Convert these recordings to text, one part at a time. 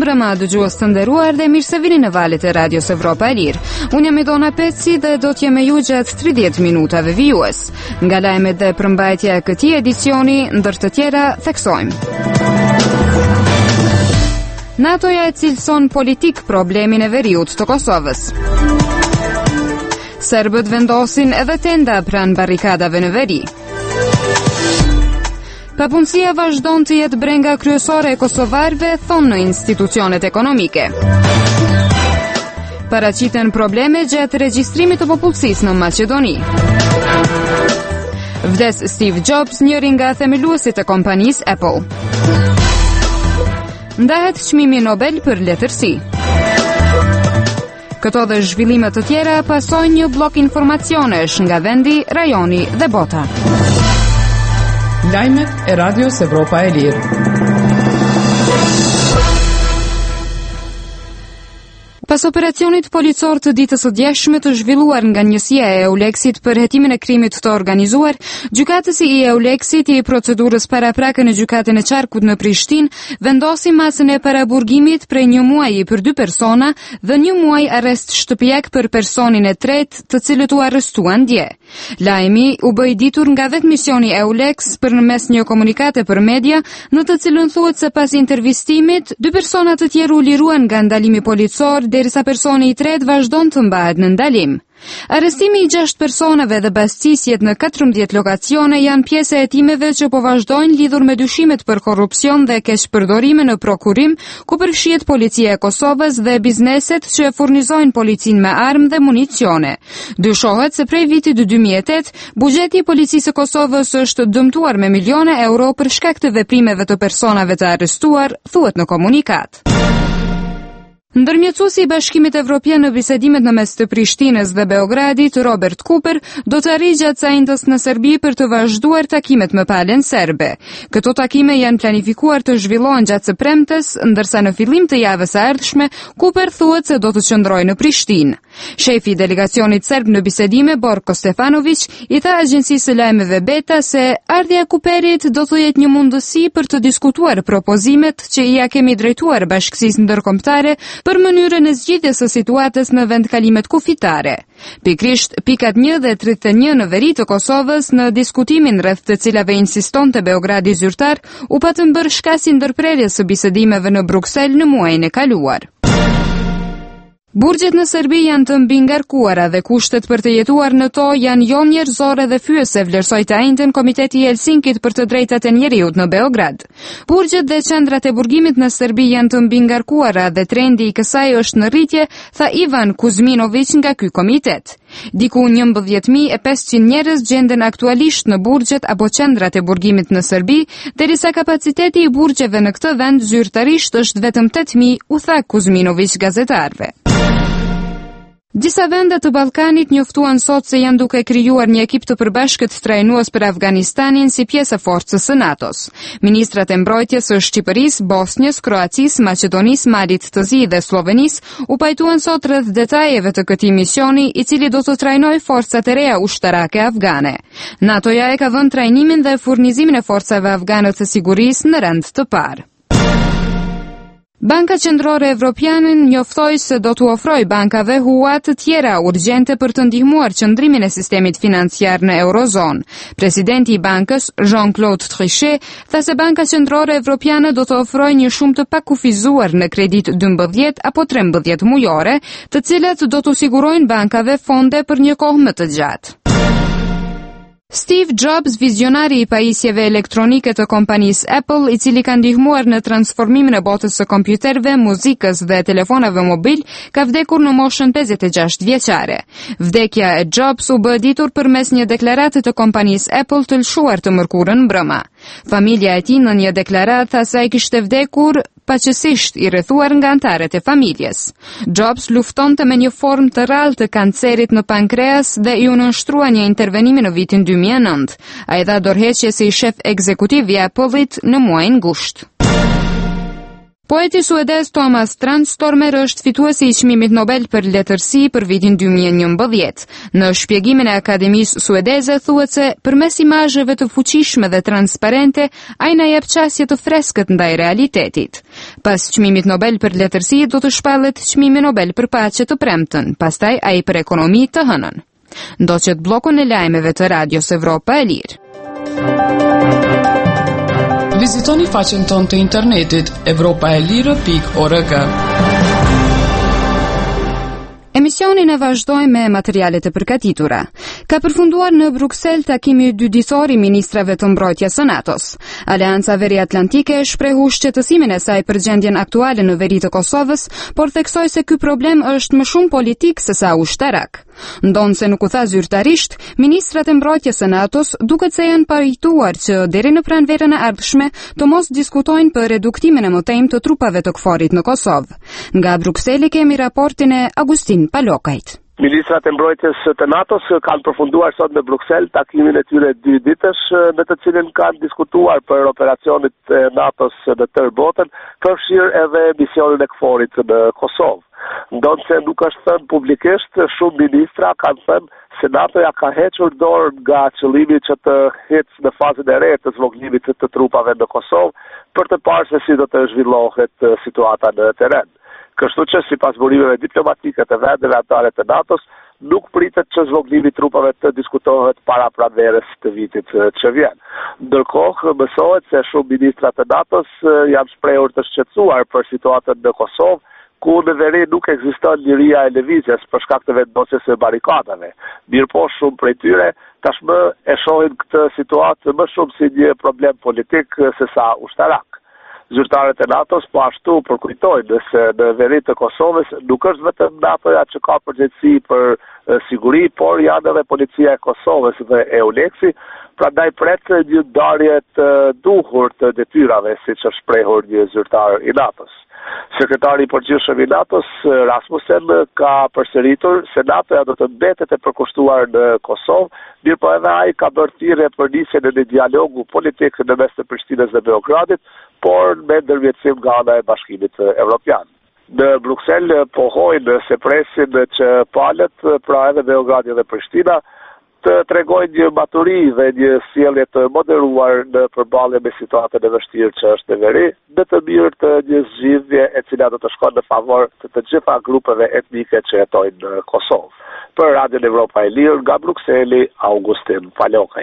mbrëma dëgjues të nderuar dhe mirë se vini në valët e Radios Evropa e Lirë. Unë jam Idona Peci dhe do t'jem me ju gjatë 30 minutave vijues. Nga lajmet dhe përmbajtja e këtij edicioni, ndër të tjera, theksojmë. NATO-ja e cilëson politik problemin e veriut të Kosovës. Serbët vendosin edhe tenda pranë barrikadave në veri. Papunësia vazhdon të jetë brenga kryesore e kosovarëve, thonë në institucionet ekonomike. Paraqiten probleme gjatë regjistrimit të popullsisë në Maqedoni. Vdes Steve Jobs, njëri nga themeluesit e kompanisë Apple. Ndahet çmimi Nobel për letërsi. Këto dhe zhvillimet të tjera pasojnë një blok informacionesh nga vendi, rajoni dhe bota. Lajmet e Radios Evropa e Lirë. Pas operacionit policor të ditës së djeshme të zhvilluar nga njësia e Euleksit për hetimin e krimit të organizuar, gjykatësi i Euleksit i procedurës paraprakë në gjykatën e Qarkut në Prishtinë vendosi masën e paraburgimit prej 1 muaji për 2 persona dhe 1 muaj arrest shtëpiak për personin e tretë, të cilët u arrestuan dje. Lajmi u bë i ditur nga vetë misioni Euleks përmes një komunikate për media, në të cilën thuhet se pas intervistimit, 2 persona të tjerë u liruan nga ndalimi policor, derisa personi i tretë vazhdon të mbahet në ndalim. Arrestimi i 6 personave dhe bastësisjet në 14 lokacione janë pjesë e hetimeve që po vazhdojnë lidhur me dyshimet për korrupsion dhe keqpërdorime në prokurim, ku përfshihet policia e Kosovës dhe bizneset që e furnizojnë policinë me armë dhe municione. Dyshohet se prej vitit 2008, buxheti i policisë së Kosovës është dëmtuar me miliona euro për shkak të veprimeve të personave të arrestuar, thuhet në komunikat. Ndërmjetësuesi i Bashkimit Evropian në bisedimet në mes të Prishtinës dhe Beogradit, Robert Cooper, do të arrijë gjatë sajtës në Serbi për të vazhduar takimet me palën serbe. Këto takime janë planifikuar të zhvillohen gjatë së premtes, ndërsa në fillim të javës së ardhshme, Cooper thuhet se do të qëndrojë në Prishtinë. Shefi i delegacionit serb në bisedime, Borko Stefanović, i tha agjencisë së lajmeve Beta se ardhja e Cooperit do të jetë një mundësi për të diskutuar propozimet që i ja kemi drejtuar Bashkësisë Ndërkombëtare për mënyrën e zgjidhjes së situatës në vendkalimet kufitare. Pikrisht, pikat 1 dhe 31 në veri të Kosovës në diskutimin rreth të cilave insistonte Beogradi zyrtar, u patën bërë shkasi ndërprerjes së bisedimeve në Bruksel në muajin e kaluar. Burgjet në Serbi janë të mbingarkuara dhe kushtet për të jetuar në to janë jo njerëzore dhe fyese, vlerësoi të njëjtën Komiteti i Helsinkit për të drejtat e njeriut në Beograd. Burgjet dhe qendrat e burgimit në Serbi janë të mbingarkuara dhe trendi i kësaj është në rritje, tha Ivan Kuzminović nga ky komitet. Diku 11.500 njerëz gjenden aktualisht në burgjet apo qendrat e burgimit në Serbi, derisa kapaciteti i burgjeve në këtë vend zyrtarisht është vetëm 8.000, u tha Kuzminović gazetarëve. Disa vende të Ballkanit njoftuan sot se janë duke krijuar një ekip të përbashkët trajnues për Afganistanin si pjesë e forcës së NATO-s. Ministrat e mbrojtjes së Shqipërisë, Bosnjës, Kroacisë, Maqedonisë, Malit të Zi dhe Slovenisë u pajtuan sot rreth detajeve të këtij misioni, i cili do të trajnojë forcat e reja ushtarake afgane. NATO-ja e ka vënë trajnimin dhe furnizimin e forcave afgane të sigurisë në rend të parë. Banka Qendrore Evropiane njoftoi se do t'u ofrojë bankave hua të tjera urgjente për të ndihmuar qëndrimin e sistemit financiar në Eurozonë. Presidenti i bankës, Jean-Claude Trichet, tha se Banka Qendrore Evropiane do të ofrojë një shumë të pakufizuar në kredit 12 apo 13 mujore, të cilat do t'u sigurojnë bankave fonde për një kohë më të gjatë. Steve Jobs, vizionari i pajisjeve elektronike të kompanisë Apple, i cili ka ndihmuar në transformimin e botës së kompjuterëve, muzikës dhe telefonave mobil, ka vdekur në moshën 56 vjeçare. Vdekja e Jobs u bë ditur përmes një deklarate të kompanisë Apple të lshuar të mërkurën mbrëma. Familja e tij në një deklaratë tha se ai kishte vdekur paqësisht i rrethuar nga anëtarët e familjes. Jobs luftonte me një formë të rrallë të kancerit në pankreas dhe i u nënshtrua një intervenimi në vitin 2009. Ai dha dorëheqje si shef ekzekutiv i Apple-it në muajin gusht. Poeti suedez Thomas Tranströmer është fituesi I çmimit Nobel për letërsi për vitin 2011. Në shpjegimin e Akademisë Suedeze thuhet se përmes imazheve të fuqishme dhe transparente, ai na jep qasje të freskët ndaj realitetit. Pas çmimit Nobel për letërsi do të shpallet çmimi Nobel për paqe të premten, pastaj ai për ekonomi të hënën. Ndoqet bllokun e lajmeve të Radios Evropa e Lirë. Vizitoni faqen tonë të internetit evropaelire.org. Emisionin e vazhdojmë me materialet e përgatitura. Ka përfunduar në Bruksel takimi dydithor I ministrave të mbrojtjes së NATO-s. Aleanca Veriatlantike shprehu shqetësimin e saj për gjendjen aktuale në veri të Kosovës, por theksoi se ky problem është më shumë politik se sa ushtarak. Ndonë se nuk u tha zyrtarisht, ministrat e mbrojtjes së NATO-s duket se janë pajtuar që deri në pranverën e ardhshme të mos diskutojnë për reduktimin e mëtejmë të trupave të KFOR-it në Kosovë. Nga Brukseli kemi raportin e Agustin Palokajt. Ministrat e mbrojtjes të NATO-s kanë përfunduar sot në Bruksel takimin e tyre 2 ditësh në të cilin kanë diskutuar për operacionit e NATO-s në tërë botën, përfshirë edhe misionin e KFOR-it në Kosovë. Ndonë se nuk është thënë publikisht, shumë ministra kanë thënë se NATO-ja ka hequr dorë nga qëllimi që të hecë në fazën e re të zvogëlimit të trupave në Kosovë për të parë se si do të zhvillohet situata në teren. Kështu që sipas burimeve diplomatike të vendeve anëtare të NATO-s, nuk pritet që zvogëlimi I trupave të diskutohet para pranverës të vitit që vjen. Ndërkohë, mësohet se shumë ministrat të NATO-s janë shprehur të shqetësuar për situatën në Kosovë, ku në veri nuk ekziston liria e lëvizjes për shkak të vendosjes së barikadave. Mirëpo shumë prej tyre tashmë e shohin këtë situatë më shumë si një problem politik se sa ushtarak. Zyrtarët e NATO-s po ashtu përkujtojnë se në veri të Kosovës nuk është vetëm NATO-ja që ka përgjegjësi për siguri, por janë edhe policia e Kosovës dhe EULEX-i, prandaj pret një ndarje të duhur të detyrave, siç është shprehur një zyrtar I NATO-s. Sekretari I përgjithshëm I NATO-s, Rasmussen, ka përsëritur se NATO-ja do të mbetet e përkushtuar në Kosovë, mirëpo edhe ai ka bërë thirrje për nisjen e një dialogu politik në mes të Prishtinës dhe Beogradit, por me ndërmjetësim nga ana e Bashkimit Evropian. Në Bruksel pohojnë se presin që palët, pra edhe Beogradi dhe Prishtina, të tregojnë një maturi dhe një sjellje të moderuar në përballje me situatën e vështirë që është në veri, në të mirë të një zgjidhje e cila do të shkojë në favor të gjitha grupeve etnike që jetojnë në Kosovë. Për Radion Evropa e Lirë nga Brukseli, Augustin Palokaj.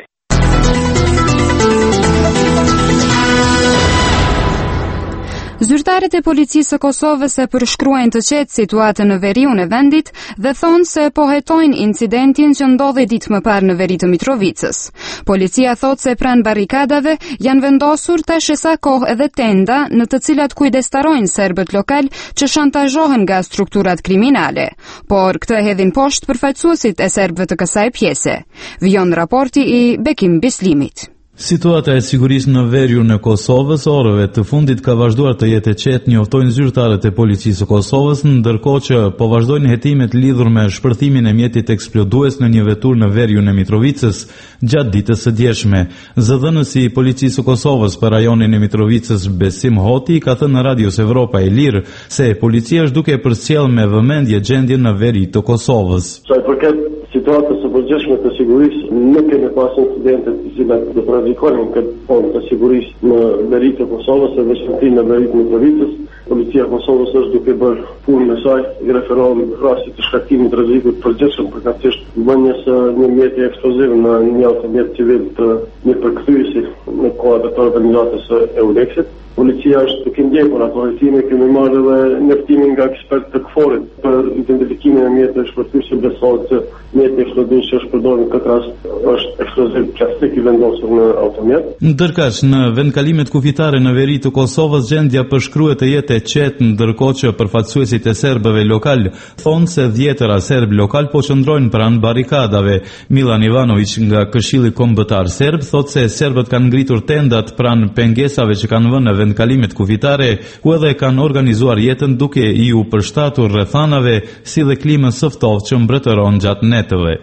Zyrtarët e policisë së Kosovës e përshkruajnë të qetë situatën në veriun e vendit dhe thonë se po hetojnë incidentin që ndodhi ditë më parë në veri të Mitrovicës. Policia thotë se pranë barikadave janë vendosur tash e sa kohë edhe tenda në të cilat kujdestarojnë serbët lokal që shantazhohen nga strukturat kriminale, por këtë hedhin poshtë përfaqësuesit e serbëve të kësaj pjese. Vijon raporti I Bekim Bislimit. Situata e sigurisë në veriun e Kosovës orëve të fundit ka vazhduar të jetë e qetë, njoftojnë zyrtarët e policisë së Kosovës, ndërkohë që po vazhdojnë hetimet lidhur me shpërthimin e mjetit eksplodues në një vetur në veriun e Mitrovicës gjatë ditës së djeshme. Zëdhënësi I policisë së Kosovës për rajonin e Mitrovicës, Besim Hoti, ka thënë në Radios Evropa e Lirë se policia është duke përcjell me vëmendje gjendjen në veri të Kosovës. Situatës së përgjithshme të sigurisë, nuk kemi pas incidente të cilat do të rrezikonin këtë fond të sigurisë në veri të Kosovës dhe veçanërisht në veri të Mitrovicës. Policia e Kosovës është duke bërë punën e saj, I referohet rasti të shkaktimit të rrezikut përgjithshëm përkatësisht vënies së një mjeti eksploziv në një automjet civil të një përkthyesi në kohë të organizatës së EULEX-it. Policia është duke ndjekur ato hetime, kemi marrë edhe njoftimin nga ekspertë të KFOR-it për identifikimin e mjeteve shpërthyrëse, besohet se mjeti eksploziv që është përdorur në këtë rast është eksploziv plastik I vendosur në automjet. Ndërkësh në vendkalimet kufitare në veri të Kosovës gjendja përshkruhet të jetë e qetë, ndërkohë që përfaqësuesit e serbëve lokal thonë se dhjetëra serb lokal po qëndrojnë pranë barikadave. Milan Ivanović nga Këshilli Kombëtar Serb thotë se serbët kanë ngritur tendat pranë pengesave që kanë vënë në vendkalimet kufitare, ku edhe kanë organizuar jetën duke I u përshtatur rrethanave si dhe klimës së ftohtë që mbretëron gjatë netëve.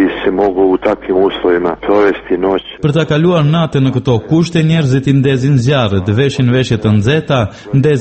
Për ta kaluar natën në këto kushte, njerëzit I ndezin zjarret, veshin veshje të nxehta, ndezin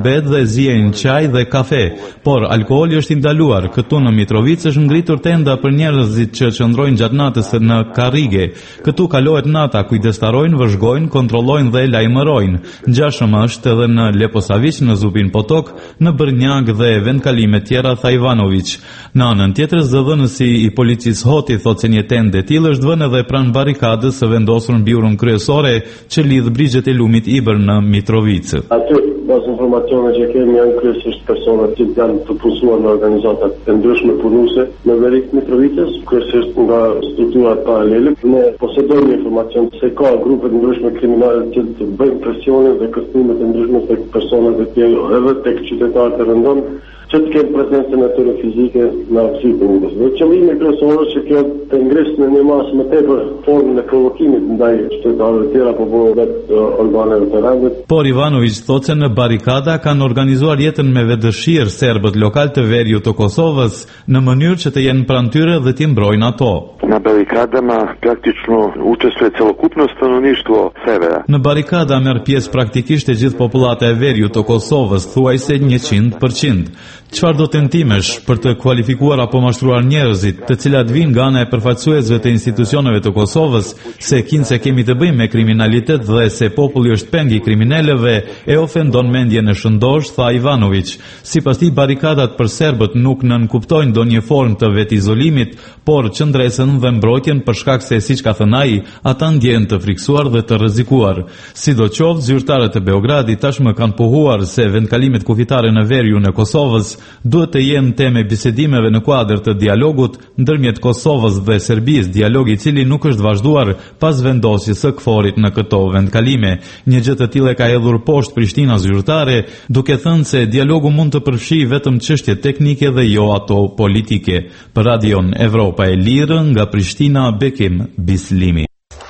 diabet dhe ziejnë çaj dhe kafe, por alkooli është i ndaluar. Këtu në Mitrovicë është ngritur tenda për njerëzit që qëndrojnë gjatë natës në karrige. Këtu kalohet nata, kujdestarojnë, vëzhgojnë, kontrollojnë dhe lajmërojnë. Ngjashëm është edhe në Leposavić, në Zubin Potok, në Brnjak dhe vendkalime tjera, tha Ivanović. Në anën tjetër, zëdhënësi i policisë Hoti thotë se një tendë e tillë është vënë edhe pranë barikadës së vendosur në biurën kryesore që lidh brigjet e lumit Ibër në Mitrovicë. Aty, pas informacione që kemi, janë kryesisht persona që janë të punësuar në organizatat e ndryshme punuse në veri të Mitrovicës, kryesisht nga strukturat paralele. Ne posedojmë informacion se ka grupe të ndryshme kriminale që të bëjnë presionin dhe kërcimet e ndryshme tek personat e tjerë edhe tek qytetarët e rëndom që të kenë prezencën e tyre fizike në aftësitë e punës. Dhe qëllimi kryesor është që kjo të ngrisë në një masë më tepër formën e provokimit ndaj qytetarëve të tjerë apo vetë organeve të rendit. Por Ivanović thotë se në barikada kanë organizuar jetën me vedëshirë serbët lokal të Veriut të Kosovës në mënyrë që të jenë pranë tyre dhe t'i mbrojnë ato. Na barikadama praktično učestvuje celokupno stanovništvo severa. Në barikada merr pjesë praktikisht e gjithë popullata e Veriut të Kosovës, thuajse 100%. Çfarë do tentimesh për të kualifikuar apo mashtruar njerëzit, të cilat vinë nga ana e përfaqësuesve të institucioneve të Kosovës, se kinse kemi të bëjmë me kriminalitet dhe se populli është peng i kriminalëve, e ofendon mendjen e shëndosh, tha Ivanović. Sipas tij, barikadat për serbët nuk nënkuptojnë ndonjë formë të vetizolimit, por qëndresën dhe mbrojtjen për shkak se, siç ka thënë ai, ata ndjehen të friksuar dhe të rrezikuar. Sidoqoftë, zyrtarët e Beogradit tashmë kanë pohuar se vendkalimet kufitare në Veriun e Kosovës duhet të jenë temë bisedimeve në kuadër të dialogut ndërmjet Kosovës dhe Serbisë, dialog i cili nuk është vazhduar pas vendosjes së KFOR-it në këto vendkalime. Një gjë të tillë ka hedhur poshtë Prishtina zyrtare, duke thënë se dialogu mund të përfshijë vetëm çështje teknike dhe jo ato politike. Për Radion Evropa e Lirë, nga Prishtina, Bekim Bislimi.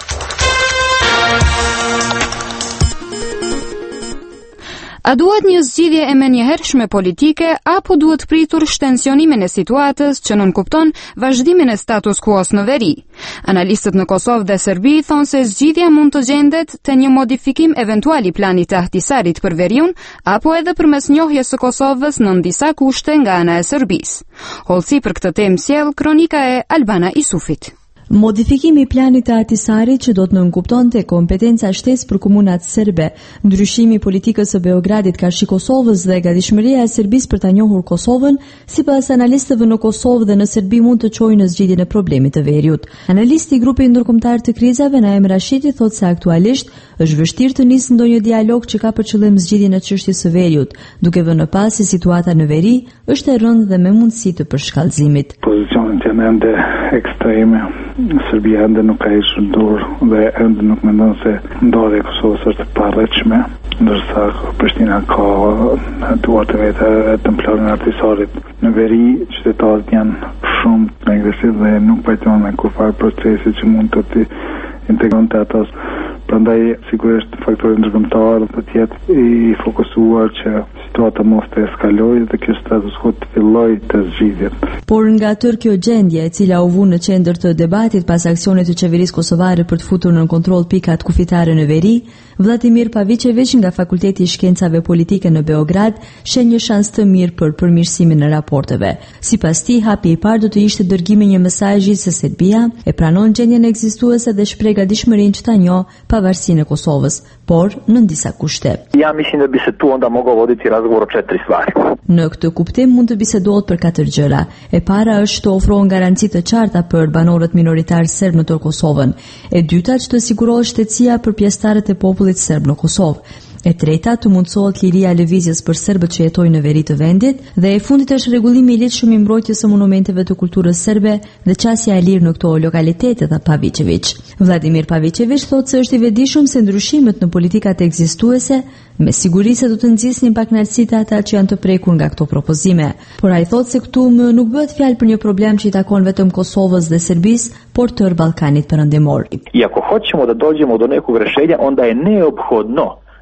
A duhet një zgjidhje e menjëhershme politike apo duhet pritur shtensionimin e situatës që nënkupton vazhdimin e status quo-s në veri? Analistët në Kosovë dhe Serbi thonë se zgjidhja mund të gjendet te një modifikim eventual i planit të Ahtisarit për veriun apo edhe përmes njohjes së Kosovës në disa kushte nga ana e Serbisë. Hollësi për këtë temë sjell kronika e Albana Isufit. Modifikimi i planit të Ahtisarit që do të nënkuptonte kompetenca shtesë për komunat serbe, ndryshimi i politikës së Beogradit karshi Kosovës dhe gatishmëria e Serbisë për ta njohur Kosovën, sipas analistëve në Kosovë dhe në Serbi mund të çojë në zgjidhjen e problemit të veriut. Analisti i grupit ndërkombëtar të krizave Naim Rashidi thotë se aktualisht është vështirë të nisë ndonjë dialog që ka për qëllim zgjidhjen e çështjes së veriut, duke vënë pas se situata në veri është e rëndë dhe me mundësi të përshkallëzimit. Pozicionet janë ende ekstreme. Serbia ende nuk ka ishur dur dhe ende nuk mendon se ndarja e Kosovës është e parritshme, ndërsa Prishtina ka duart e veta të planin e Ahtisarit. Në veri, qytetarët janë shumë agresiv dhe nuk pajtohen me kurfar procesi që mund të integronte ata. Prandaj sigurisht faktori ndërkombëtar do të jetë i fokusuar që situata mos të eskalojë dhe ky status quo të fillojë të zgjidhet. Por nga tërë kjo gjendje, e cila u vu në qendër të debatit pas aksionit të qeverisë kosovare për të futur në kontroll pikat kufitare në veri, Vladimir Pavićević nga Fakulteti i Shkencave Politike në Beograd shen një shans të mirë për përmirësimin e raporteve. Sipas tij, hapi i parë do të ishte dërgimi një mesazhi se Serbia e pranon gjendjen ekzistuese dhe shpreh gatishmërinë që ta njohë pavarësinë e Kosovës, por në disa kushte. Ja mislim da bi se tu onda mogao voditi razgovor o 4 stvari. Në këtë kuptim mund të bisedohet për 4 gjëra. E para është të ofrohen garanci të qarta për banorët minoritar serb në Kosovën. E dyta që të sigurohet shtetësia për pjesëtarët e popullit serb në Kosovë. E treta, të mundësohet liria e lëvizjes për serbët që jetojnë në veri të vendit, dhe e fundit është rregullimi i lidhshëm i mbrojtjes së monumenteve të kulturës serbe dhe qasja e lirë në këto lokalitete, tha Pavićević. Vladimir Pavićević thotë se është i vetëdijshëm se ndryshimet në politikat ekzistuese me siguri se do të nxjisnin pakënaqësi të ata që janë të prekur nga këto propozime. Por ai thotë se këtu nuk bëhet fjalë për një problem që i takon vetëm Kosovës dhe Serbisë, por tërë Ballkanit perëndimor. I ako hoćemo da dođemo do nekog rešenja, onda je neophodno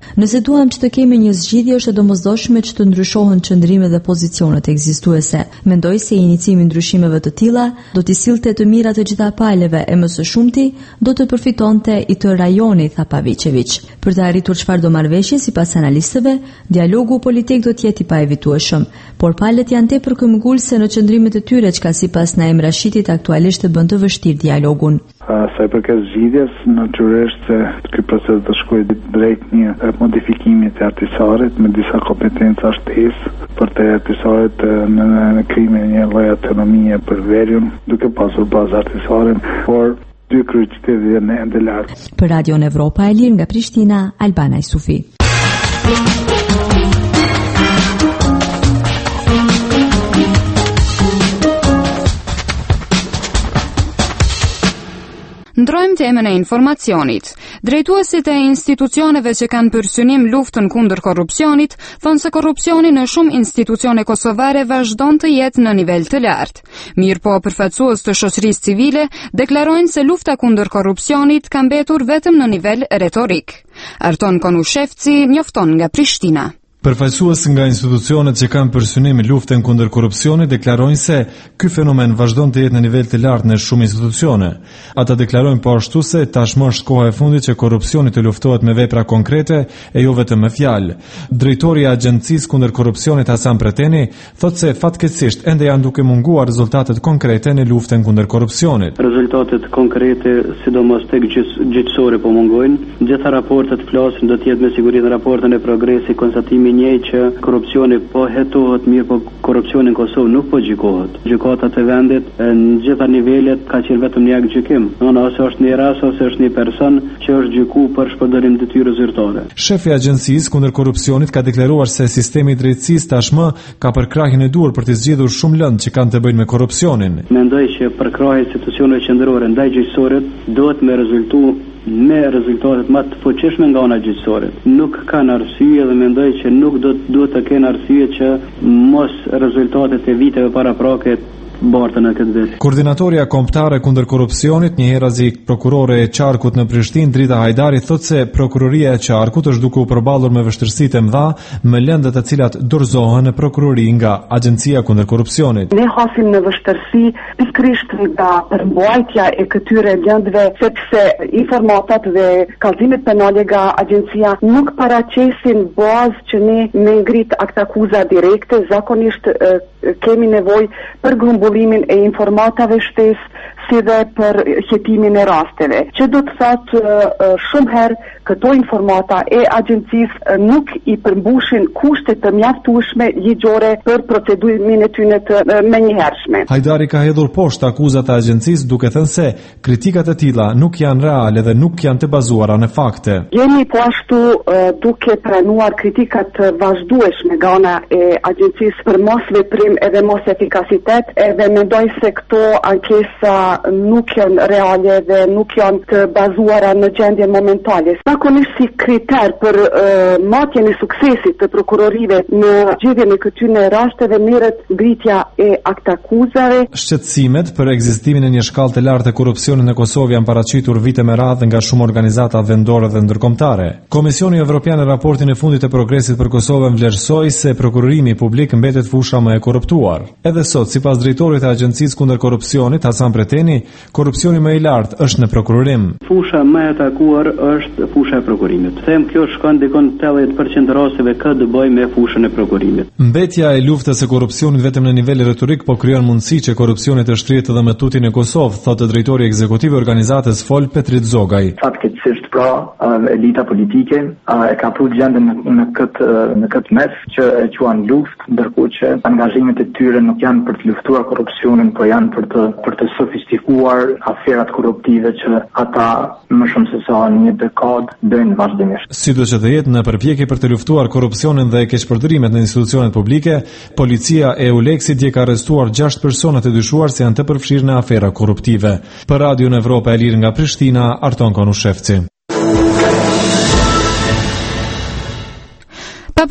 Nëse duam që të kemi një zgjidhje, është e domosdoshme që të ndryshohen qëndrimet dhe pozicionet ekzistuese. Mendoj se inicimi ndryshimeve të tilla do t'i sillte të mirat të gjitha palëve e më së shumti do të përfitonte i të rajoni, tha Pavicevic. Për të arritur çfarëdo marrëveshje, sipas analistëve, dialogu politik do të jetë i paevitueshëm, por palët janë tepër këmbgulse në qëndrimet e tyre, çka sipas Naim Rashidit aktualisht e bën të vështirë dialogun. Sa i përket zgjidhjes, natyrisht se ky proces do shkojë drejt një modifikimi të artisarit me disa kompetenca shtesë për të artisarit në krimi një lloj autonomie për veriun, duke pasur bazë artisarin, por dy kryeqytetet janë ende lart. Për Radion Evropa e Lirë nga Prishtina, Albana Isufi. Ndrojmë temën e informacionit. Drejtuesit e institucioneve që kanë për synim luftën kundër korrupsionit thonë se korrupsioni në shumë institucione kosovare vazhdon të jetë në nivel të lartë. Mirëpo përfaqësues të shoqërisë civile deklarojnë se lufta kundër korrupsionit ka mbetur vetëm në nivel retorik. Arton Konushevci njofton nga Prishtina. Përfaqësues nga institucionet që kanë për synim luftën kundër korrupsionit deklarojnë se ky fenomen vazhdon të jetë në nivel të lartë në shumë institucione. Ata deklarojnë po ashtu se tashmë është koha e fundit që korrupsioni të luftohet me vepra konkrete e jo vetëm me fjalë. Drejtori i Agjencisë kundër korrupsionit Hasan Preteni thotë se fatkeqësisht ende janë duke munguar rezultatet konkrete në luftën kundër korrupsionit. Rezultatet konkrete, sidomos tek gjyqësore po mungojnë. Gjitha raportet flasin, do të jetë me siguri në raportin e progresit konstatimi një që korrupsioni po hetohet, mirë po korrupsioni në Kosovë nuk po gjykohet. Gjykatat e vendit në gjitha nivelet ka qenë vetëm një akt gjykim. Ose është një rast ose është një person që është gjykuar për shpërdorim detyrë zyrtare. Shefi i Agjencisë kundër korrupsionit ka deklaruar se sistemi i drejtësisë tashmë ka përkrahjen e duhur për të zgjedhur shumë lëndë që kanë të bëjnë me korrupsionin. Mendoj që përkrahja e institucioneve qendrore ndaj gjyqësorit duhet me rezultatet më të fuqishme nga ana gjyqësore. Nuk kanë arsye dhe mendoj që nuk duhet të kenë arsye që mos rezultatet e viteve paraprake bartën në këtë vit. Koordinatoria kombëtare kundër korrupsionit, njëherëzi prokurore e Qarkut në Prishtinë, Drita Hajdari, thotë se prokuroria e Qarkut është duke u përballur me vështirësitë e mëdha me lëndët të cilat dorëzohen në prokurori nga Agjencia kundër korrupsionit. Ne hasim në vështirësi pikërisht nga përmbajtja e këtyre lëndëve, sepse informatat dhe kallëzimet penale nga agjencia nuk paraqesin bazë që ne me ngrit aktakuza direkte, zakonisht kemi nevojë për grumbullimin e informatave shtesë si dhe për hjetimin e rasteve. Që do të thotë shumë herë këto informata e agjencisë nuk i përmbushin kushtet të mjaftueshme ligjore për procedimin e tyre të menjëhershme. Hajdari ka hedhur poshtë akuzat e agjencisë duke thënë se kritikat e tilla nuk janë reale dhe nuk janë të bazuara në fakte. Jemi po ashtu duke pranuar kritikat të vazhdueshme nga ana e agjencisë për mos veprim edhe mos efikasitet, edhe mendoj se këto ankesa nuk janë reale dhe nuk janë të bazuara në gjendjen momentale. Zakonisht si kriter për matjen e suksesit të prokurorive në zgjedhjen e këtyre rasteve merret ngritja e aktakuzave. Shqetësimet për ekzistimin e një shkallë të lartë të korrupsionit në Kosovë janë paraqitur vite me radhë nga shumë organizata vendore dhe ndërkombëtare. Komisioni Evropian në raportin e fundit të progresit për Kosovën vlerësoi se prokurorimi publik mbetet fusha më e korruptuar. Edhe sot, sipas drejtorit të Agjencisë kundër korrupsionit Hasan Preteni, korrupsioni më i lartë është në prokurorim. Fusha më e atakuar është fusha e prokurimit. Them kjo shkon dikon 80% të rasteve ka të bëjë me fushën e prokurimit. Mbetja e luftës së korrupsionit vetëm në nivel retorik po krijon mundësi që korrupsioni të shtrihet edhe më tuti në Kosovë, thotë drejtori ekzekutiv i organizatës FOL Petrit Zogaj. Fatkeqësisht pra, elita politike e ka pru gjendën në këtë mes që e quan luftë, ndërkohë që angazhimet e tyre nuk janë për të luftuar korrupsionin, por janë për të sofistikuar aferat korruptive që ata më shumë se sa një dekadë bëjnë vazhdimisht. Sido që të jetë në përpjekje për të luftuar korrupsionin dhe keqpërdorimet në institucionet publike, policia e Euleksit dje ka arrestuar 6 persona të dyshuar se janë të përfshirë në afera korruptive. Për Radion Evropa e Lirë nga Prishtina, Arton Konushevci.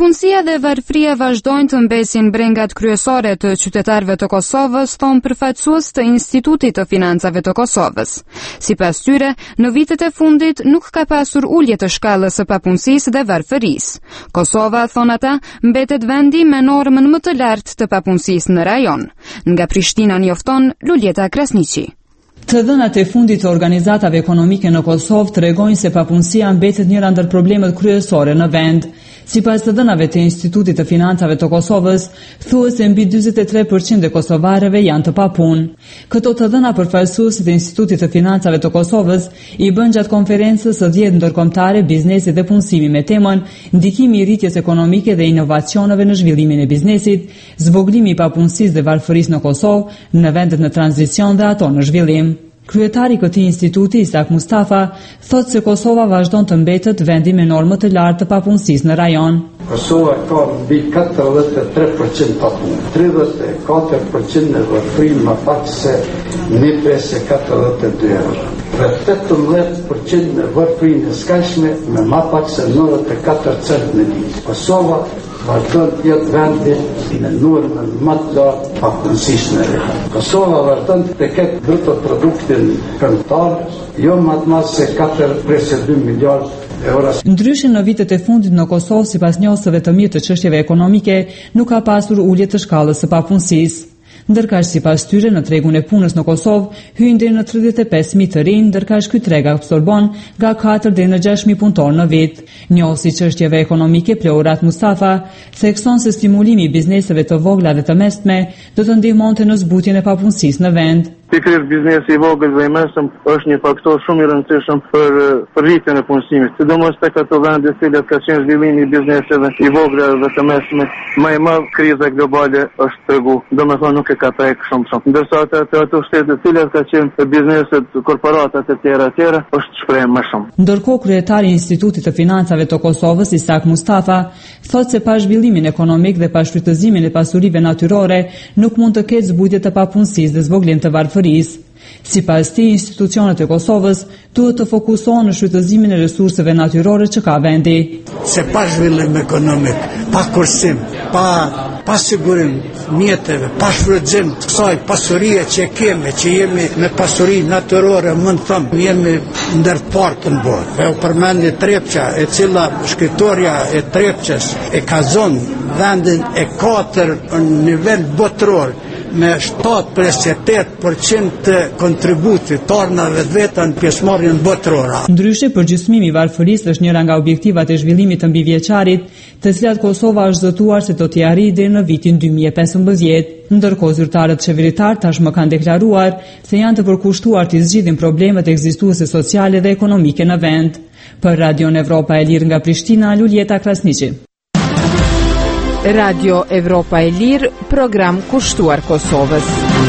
Papunësia dhe varfëria vazhdojnë të mbesin brengat kryesore të qytetarëve të Kosovës, thon përfaqësues të Institutit të Financave të Kosovës. Sipas tyre, në vitet e fundit nuk ka pasur ulje të shkallës së papunësisë dhe varfërisë. Kosova, thon ata, mbetet vendi me normën më të lartë të papunësisë në rajon. Nga Prishtina njofton Luljeta Krasniqi. Të dhënat e fundit të organizatave ekonomike në Kosovë tregojnë se papunësia mbetet njëra ndër problemet kryesore në vend. Sipas të dhënave të Institutit të Financave të Kosovës, thuhet se mbi 43% e kosovarëve janë të papunë. Këto të dhëna përfaqësuesit e Institutit të Financave të Kosovës i bën gjatë konferencës së 10 ndërkombëtare Biznesi dhe punësimi me temën Ndikimi i rritjes ekonomike dhe inovacioneve në zhvillimin e biznesit, zvoglimi i papunësisë dhe varfërisë në Kosovë në vendet në tranzicion dhe ato në zhvillim. Kryetari i këtij instituti, Isak Mustafa, thotë se Kosova vazhdon të mbetet vendi me normë të lartë të papunësisë në rajon. Kosova ka mbi 43% papunë, 34% në varfëri më pak se 1.42 euro. Dhe 18% në varfërinë e skajshme me më pak se 94 cent në ditë. Kosova vazhdon të jetë vendi në normën më të lartë papunësisë në rajon. Kosova vazhdon të ketë bruto produktin kombëtar jo më të madh se 4.2 miliardë euro. Ndryshe në vitet e fundit në Kosovë, sipas njohësve të mirë të çështjeve ekonomike, nuk ka pasur ulje të shkallës së papunësisë. Ndërkaq sipas tyre në tregun e punës në Kosovë hyjnë deri në 35.000 të rinj, ndërkaq ky treg absorbon nga 4 deri në 6.000 punëtorë në vit. Njohësi i çështjeve ekonomike Pleurat Mustafa thekson se stimulimi i bizneseve të vogla dhe të mesme do të ndihmonte në zbutjen e papunësisë në vend. Pikërisht biznesi i vogël dhe i mesëm është një faktor shumë i rëndësishëm për rritjen e punësimit, sidomos tek ato vende të cilat ka qenë zhvillimi i bizneseve i vogla dhe të mesme. Më e madh kriza globale është tregu, domethënë nuk e ka prek shumë. Ndërsa ato shtete të cilat ka qenë bizneset, korporatat e tjera është shprehë më shumë. Ndërkohë kryetari i Institutit të Financave të Kosovës, Isak Mustafa, thotë se pa zhvillimin ekonomik dhe pa shfrytëzimin e pasurive natyrore nuk mund të ketë zbutje të papunësisë dhe zhvoglim të varfërisë. Sipas tij, institucionet e Kosovës duhet të fokusohen në shfrytëzimin e resurseve natyrore që ka vendi. Se pa zhvillim ekonomik, pa kursim, pa sigurim mjeteve, pa shfrytëzim të kësaj pasurie që kemi, që jemi me pasuri natyrore, mund të them, jemi ndër të parë në botë. E u përmendi Trepça, e cila shkritorja e Trepçës e ka zonë vendin e 4 në nivel botëror, me 7.8% të kontributit tornave vetën pjesëmarrjen botërore. Ndryshe, përgjysmimi i varfërisë është njëra nga objektivat e zhvillimit të mbivjeçarit, të cilat Kosova është zëtuar se do t'i arrijë deri në vitin 2015. Ndërkohë, zyrtarët qeveritar tashmë kanë deklaruar se janë të përkushtuar të zgjidhin problemet ekzistuese sociale dhe ekonomike në vend. Për Radion Evropa e Lirë nga Prishtina, Luljeta Krasniqi. Radio Evropa e Lirë, program kushtuar Kosovës.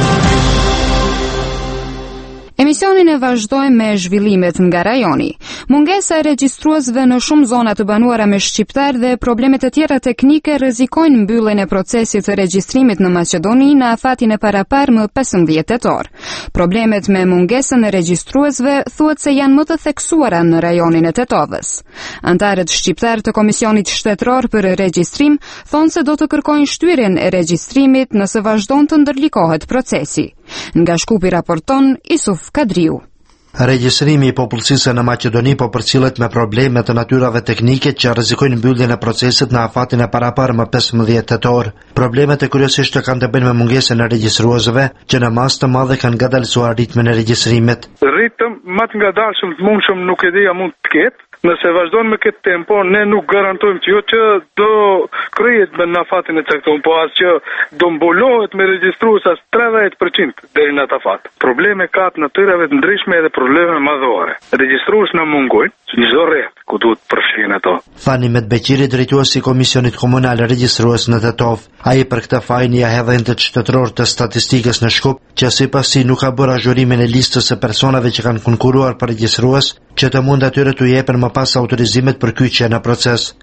Emisionin e vazhdojmë me zhvillimet nga rajoni. Mungesa e regjistruesve në shumë zona të banuara me shqiptar dhe problemet e tjera teknike rrezikojnë mbylljen e procesit të regjistrimit në Maqedoni në afatin e paraparë më 15 tetor. Problemet me mungesën e regjistruesve thuhet se janë më të theksuara në rajonin e Tetovës. Antarët shqiptar të Komisionit Shtetëror për Regjistrim thonë se do të kërkojnë shtyrjen e regjistrimit nëse vazhdon të ndërlikohet procesi. Nga Shkupi raporton Isuf Kadriu. Regjistrimi i popullsisë në Maqedoni po përcillet me probleme të natyrave teknike që rrezikojnë mbylljen e procesit në afatin e paraparë më 15 tetor. Problemet e kryesisht kanë të bëjnë me mungesën e regjistruesve, që në masë të madhe kanë ngadalësuar ritmin e regjistrimit. Ritëm më të ngadalshëm të mundshëm nuk e dia mund të ketë. Nëse vazhdojnë me këtë tempo, ne nuk garantojmë që do kryhet në afatin e caktuar, po as që do mbulohet me regjistrues as 30% deri në atë afat. Probleme ka të natyrave të ndryshme edhe probleme madhore. Regjistrues na mungojnë në çdo rreth ku duhet përfshihen ato. Thani Medbeqiri, drejtuesi i Komisionit Komunal Regjistrues në Tetov. Ai për këtë fajin ia hedh Entet Shtetëror të Statistikës në Shkup, që sipas tij nuk ka bërë azhurimin e listës së personave që kanë konkuruar për regjistrues, që të mund atyre t'u jepen më pas autorizimet për kyçje në proces.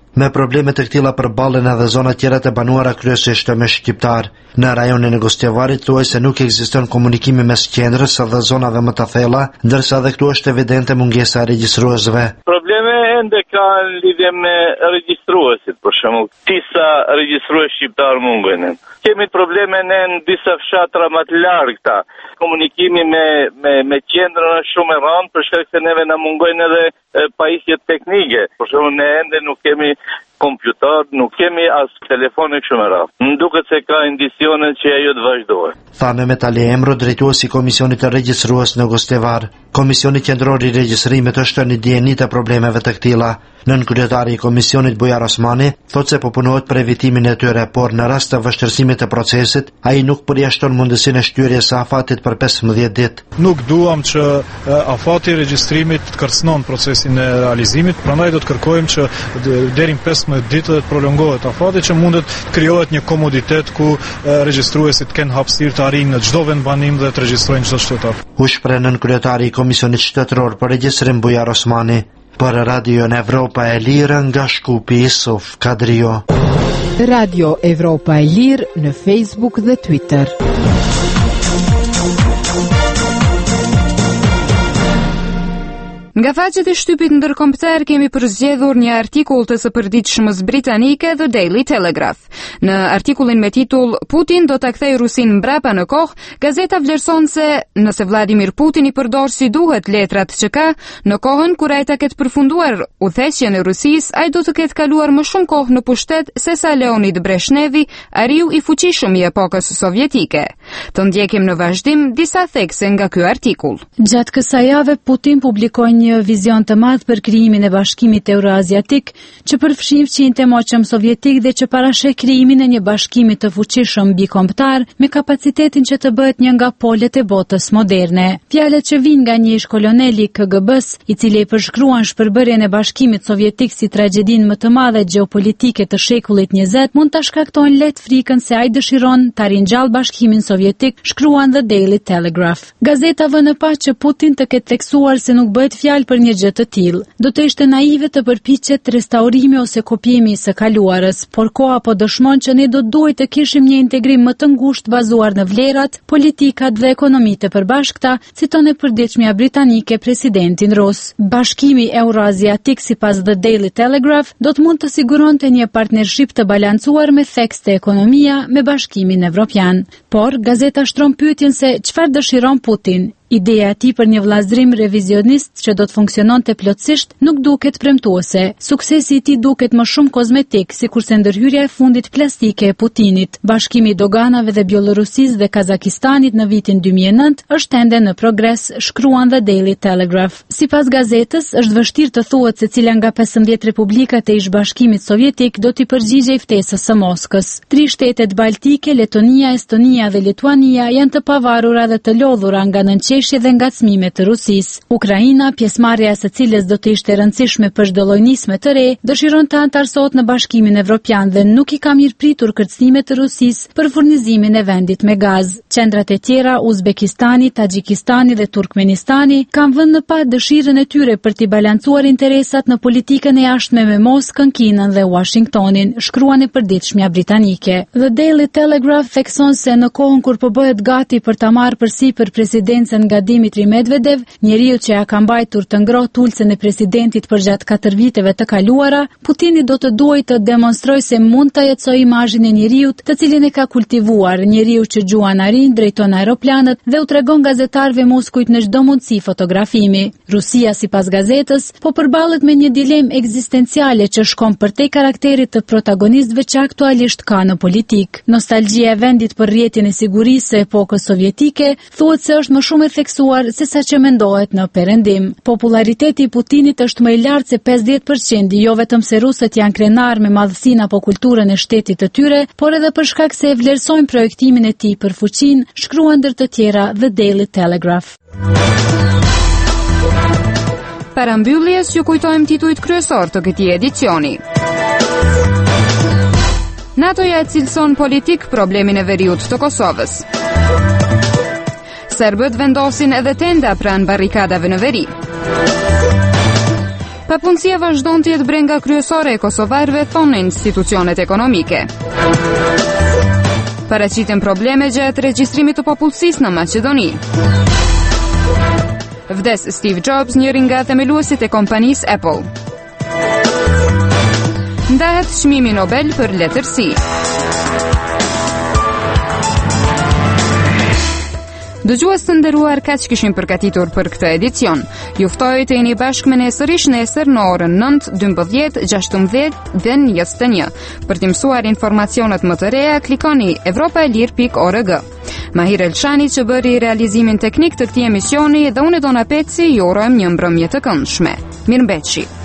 Me problemet e këtilla përballen edhe zona tjera të banuara kryesisht me shqiptar. Në rajonin e Gostevarit thuaj se nuk ekziston komunikimi mes qendrës dhe zonave më të thella, ndërsa edhe këtu është evidente mungesa e regjistruesve. Probleme ende ka në lidhje me regjistruesit, për shembull, disa regjistrues shqiptar mungojnë. Kemi probleme në disa fshatra më të largëta. Komunikimi me qendrën është shumë e rëndë për shkak se neve na mungojnë edhe pajisjet teknike. Për shembull, ne ende nuk kemi kompjuter, nuk kemi as telefone kështu me radhë. Më duket se ka indicione që ajo të vazhdojë. Tha Mehmet Ali Emro, drejtuesi i Komisionit të Regjistrues në Gostevar. Komisioni Qendror i Regjistrimit është në dieni të problemeve të këtilla. Nën kryetari i komisionit Bujar Osmani thotë se po punohet për evitimin e tyre, por në rast të vështirësimit të procesit, ai nuk përjashton mundësinë e shtyerjes së afatit për 15 ditë. Nuk duam që afati i regjistrimit të kërcënon procesin e realizimit, prandaj do të kërkojmë që deri në 15 ditë të prolongohet afati, që mundet të krijohet një komoditet ku regjistruesit kanë hapësirë të arrijnë në çdo vend banim dhe të regjistrojnë çdo shtetar. U shpreh nën kryetari i Komisionit Shtetëror për Regjistrim Bujar Osmani. Për Radio Evropa e Lirë nga Shkupi, Isuf Kadrio. Radio Evropa e Lirë në Facebook dhe Twitter. Nga faqet e shtypit ndërkombëtar kemi përzgjedhur një artikull të së përditshmës britanike The Daily Telegraph. Në artikullin me titull Putin do ta kthejë Rusinë mbrapa në kohë, gazeta vlerëson se nëse Vladimir Putin i përdor si duhet letrat që ka, në kohën kur ai ta ketë përfunduar udhëheqjen e Rusisë, ai do të ketë kaluar më shumë kohë në pushtet sesa Leonid Brezhnevi, ariu i fuqishëm i epokës sovjetike. Të ndjekim në vazhdim disa thekse nga ky artikull. Gjatë kësaj jave Putin publikoi një vizion të madh për krijimin e Bashkimit Euroaziatik, që përfshin fqinjtë e moqëm sovjetik dhe që parasheh krijimin e një bashkimi të fuqishëm bikombëtar me kapacitetin që të bëhet një nga polet e botës moderne. Fjalët që vijnë nga një ish kolonel i KGB-s, i cili e përshkruan shpërbërjen e Bashkimit Sovjetik si tragjedinë më të madhe gjeopolitike të shekullit 20, mund ta shkaktojnë lehtë frikën se ai dëshiron ta ringjallë Bashkimin Sovjetik, shkruan The Daily Telegraph. Gazeta vën pa që Putin të ketë theksuar se nuk bëhet fjalë për një gjë të tillë. Do të ishte naive të përpiqet restaurimi ose kopjimi së kaluarës, por koha po dëshmon që ne do duhet të kishim një integrim më të ngushtë bazuar në vlerat, politikat dhe ekonomitë e përbashkëta, citon e përditshmja britanike presidentin rus. Bashkimi Euroaziatik, sipas The Daily Telegraph, do të mund të siguronte një partnership të balancuar me thekste ekonomia me Bashkimin Evropian. Por gazeta shtron pyetjen se çfarë dëshiron Putin. Ideja e tij për një vllazërim revizionist që do të funksiononte plotësisht nuk duket premtuese. Suksesi i tij duket më shumë kozmetik, sikurse ndërhyrja e fundit plastike e Putinit. Bashkimi i doganave dhe Bielorusisë dhe Kazakistanit në vitin 2009 është ende në progres, shkruan The Daily Telegraph. Sipas gazetës, është vështirë të thuhet se cila nga 15 republikat e ish-bashkimit sovjetik do t'i përgjigjej ftesës së Moskës. 3 shtetet baltike, Letonia, Estonia dhe Lituania janë të pavarura dhe të lodhura nga dhe ngacmimet të Rusisë. Ukraina, pjesëmarrja së cilës do të ishte rëndësishme për çdo lloj nisme të re, dëshiron të anëtarësohet në Bashkimin Evropian dhe nuk i ka mirëpritur kërcënimet të Rusisë për furnizimin e vendit me gaz. Qendrat e tjera, Uzbekistani, Tagjikistani dhe Turkmenistani, kanë vënë në pa dëshirën e tyre për t'i balancuar interesat në politikën e jashtme me Moskën, Kinën dhe Washingtonin, shkruan e përditshmja britanike. The Daily Telegraph thekson se në kohën kur po bëhet gati për ta marrë përsipër presidencën nga Dimitri Medvedev, njeriu që ja ka mbajtur të ngrohtë tulcën e presidentit përgjatë 4 viteve të kaluara, Putini do të duajë të demonstrojë se mund të jetësojë imazhin e njeriut të cilin e ka kultivuar, njeriu që gjuan arin, drejton aeroplanët dhe u tregon gazetarëve muskujt në çdo mundësi fotografimi. Rusia, sipas gazetës, po përballet me një dilemë ekzistenciale që shkon përtej karakterit të protagonistëve që aktualisht ka në politik. Nostalgjia e vendit për rrjetin e sigurisë së epokës sovjetike thuhet se është më shumë e theksuar se sa që mendohet në perëndim. Populariteti i Putinit është më i lartë se 50%, jo vetëm se rusët janë krenar me madhësinë apo kulturën e shtetit të tyre, por edhe për shkak se e vlerësojnë projektimin e tij për fuqinë, shkruan ndër të tjera The Daily Telegraph. Para mbylljes ju kujtojmë titujt kryesor të këtij edicioni. NATO-ja e cilëson politik problemin e veriut të Kosovës. Serbët vendosin edhe tenda pranë barrikadave në veri. Papunësia vazhdon të jetë brenga kryesore e kosovarëve, thonë institucionet ekonomike. Paraqiten probleme gjatë regjistrimit të popullsisë në Maqedoni. Vdes Steve Jobs, njëri nga themeluesit e kompanisë Apple. Ndahet çmimi Nobel për letërsi. Dëgjues të nderuar, kaq kishim përgatitur për këtë edicion. Ju ftoj të jeni bashkë me ne sërish nesër në orën 9, 12, 16 dhe 21. Për të mësuar informacionet më të reja, klikoni evropaelir.org. Mahir Elshani që bëri realizimin teknik të këtij emisioni dhe unë Dona Peci ju urojmë një mbrëmje të këndshme. Mirëmbëjtje.